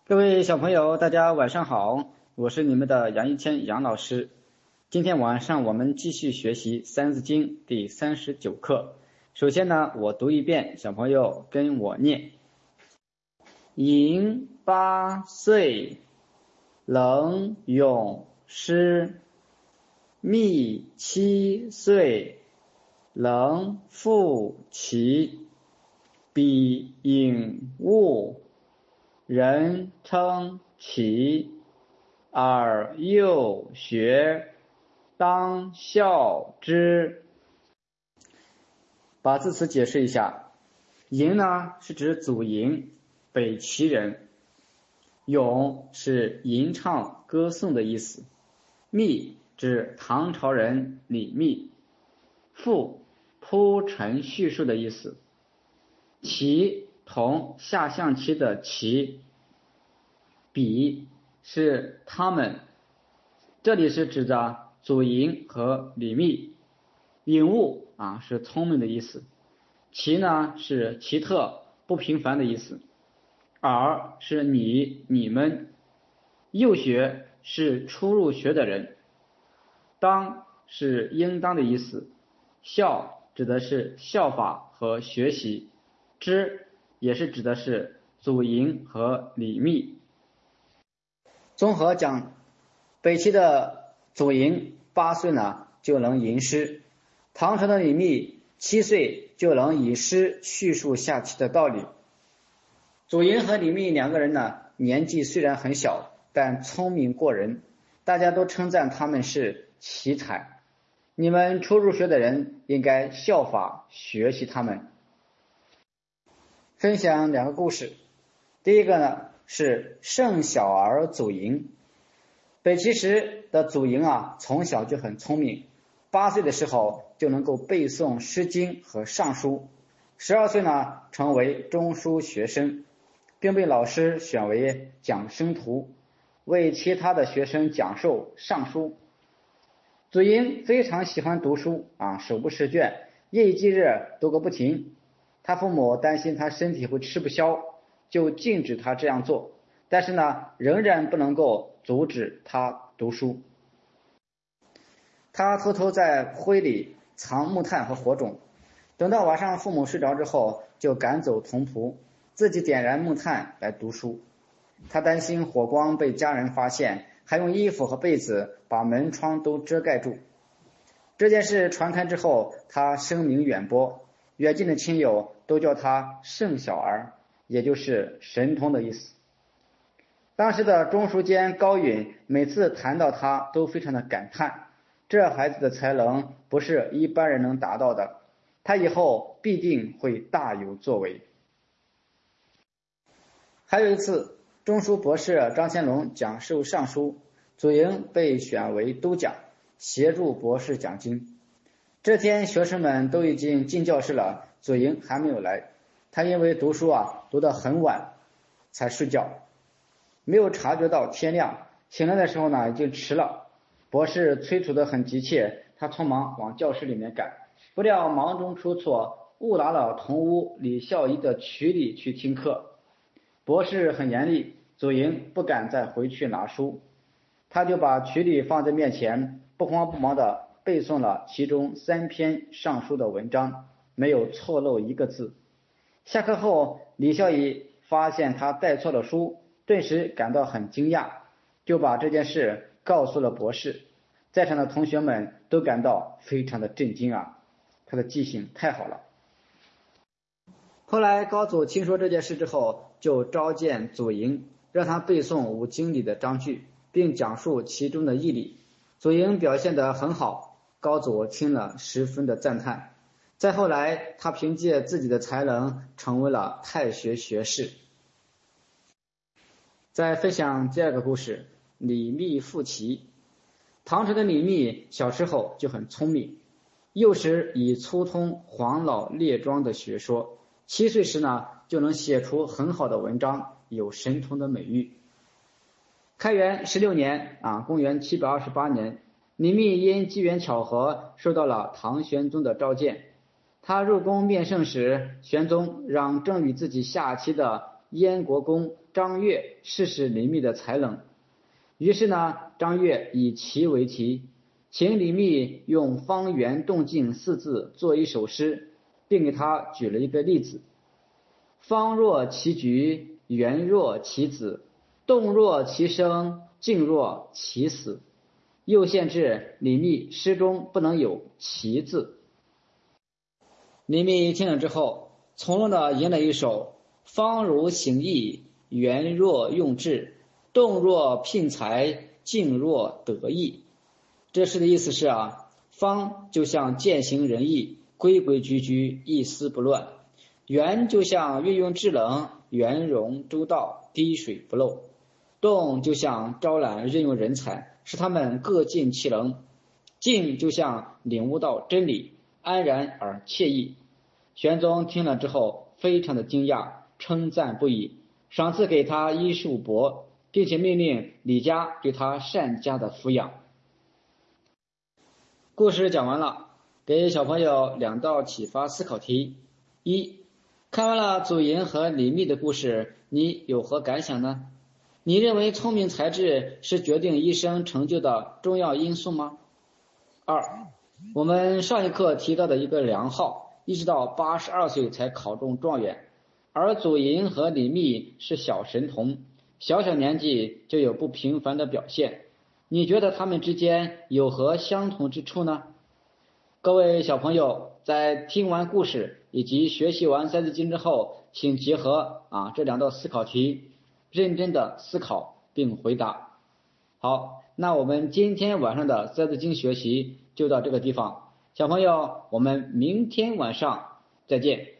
各位小朋友，大家晚上好，我是你们的杨一谦杨老师。今天晚上我们继续学习《三字经》第39课。首先呢，我读一遍，小朋友跟我念：寅8岁，能咏诗；密7岁，能赋棋；比颖悟，人称奇。尔幼学，当效之。把字词解释一下，寅呢是指祖寅，北齐人；咏是吟唱歌颂的意思；密指唐朝人李密；赋铺陈叙述的意思；棋同下象棋的棋；比是他们，这里是指着祖寅和李密；颖悟是聪明的意思；奇呢是奇特不平凡的意思；尔是你们；幼学是初入学的人；当是应当的意思；效指的是效法和学习；之也是指的是祖寅和李密。综合讲，北齐的祖寅8岁呢就能吟诗，唐朝的李密7岁就能以诗叙述下棋的道理。祖寅和李密两个人呢，年纪虽然很小，但聪明过人，大家都称赞他们是奇才。你们初入学的人应该效法学习他们。分享2个故事。第一个呢是圣小儿祖寅。北齐时的祖寅从小就很聪明，8岁的时候就能够背诵诗经和尚书，12岁呢成为中书学生，并被老师选为讲生徒，为其他的学生讲授尚书。祖寅非常喜欢读书手不释卷，夜以继日读个不停。他父母担心他身体会吃不消，就禁止他这样做，但是呢仍然不能够阻止他读书。他偷偷在灰里藏木炭和火种，等到晚上父母睡着之后，就赶走童仆，自己点燃木炭来读书。他担心火光被家人发现，还用衣服和被子把门窗都遮盖住。这件事传开之后，他声名远播，远近的亲友都叫他圣小儿，也就是神童的意思。当时的中书监高允每次谈到他都非常的感叹，这孩子的才能不是一般人能达到的，他以后必定会大有作为。还有一次，中书博士张先龙讲授尚书，祖寅被选为督讲，协助博士讲经。这天学生们都已经进教室了，祖寅还没有来。他因为读书读得很晚才睡觉，没有察觉到天亮，醒来的时候呢已经迟了。博士催促得很急切，他匆忙往教室里面赶，不料忙中出错，误拿了同屋李孝仪的曲礼去听课。博士很严厉，祖寅不敢再回去拿书，他就把曲礼放在面前，不慌不忙地背诵了其中3篇尚书的文章，没有错漏一个字。下课后，李孝仪发现他带错了书，顿时感到很惊讶，就把这件事告诉了博士。在场的同学们都感到非常的震惊他的记性太好了。后来高祖听说这件事之后，就召见祖寅，让他背诵5经里的章句，并讲述其中的义理。祖寅表现得很好，高祖听了十分的赞叹。再后来，他凭借自己的才能成为了太学学士。再分享第2个故事，李密赋棋。唐朝的李密小时候就很聪明，幼时已粗通黄老列庄的学说，7岁时呢就能写出很好的文章，有神童的美誉。开元16年公元728年，李密因机缘巧合受到了唐玄宗的召见。他入宫面圣时，玄宗让正与自己下棋的燕国公张悦试试李密的才能。于是呢，张悦以棋为题，请李密用方圆动静四字做一首诗，并给他举了一个例子：方若其局，圆若其子，动若其生，静若其死。又限制李密诗中不能有其字。李密听了之后，从容地吟了一首方如行义，圆若用智，动若聘才，静若得意。这诗的意思是方就像践行仁义，规规矩矩，一丝不乱；圆就像运用智能，圆融周到，滴水不漏；动就像招揽任用人才，使他们各尽其能；静就像领悟到真理，安然而惬意。玄宗听了之后非常的惊讶，称赞不已，赏赐给他医术帛，并且命令李家对他善加的抚养。故事讲完了，给小朋友2道启发思考题。一，看完了祖寅和李密的故事，你有何感想呢？你认为聪明才智是决定一生成就的重要因素吗？二，我们上一课提到的一个梁浩，一直到82岁才考中状元，而祖寅和李密是小神童，小年纪就有不平凡的表现。你觉得他们之间有何相同之处呢？各位小朋友，在听完故事以及学习完三字经之后，请结合这2道思考题，认真的思考并回答。好，那我们今天晚上的三字经学习就到这个地方，小朋友，我们明天晚上再见。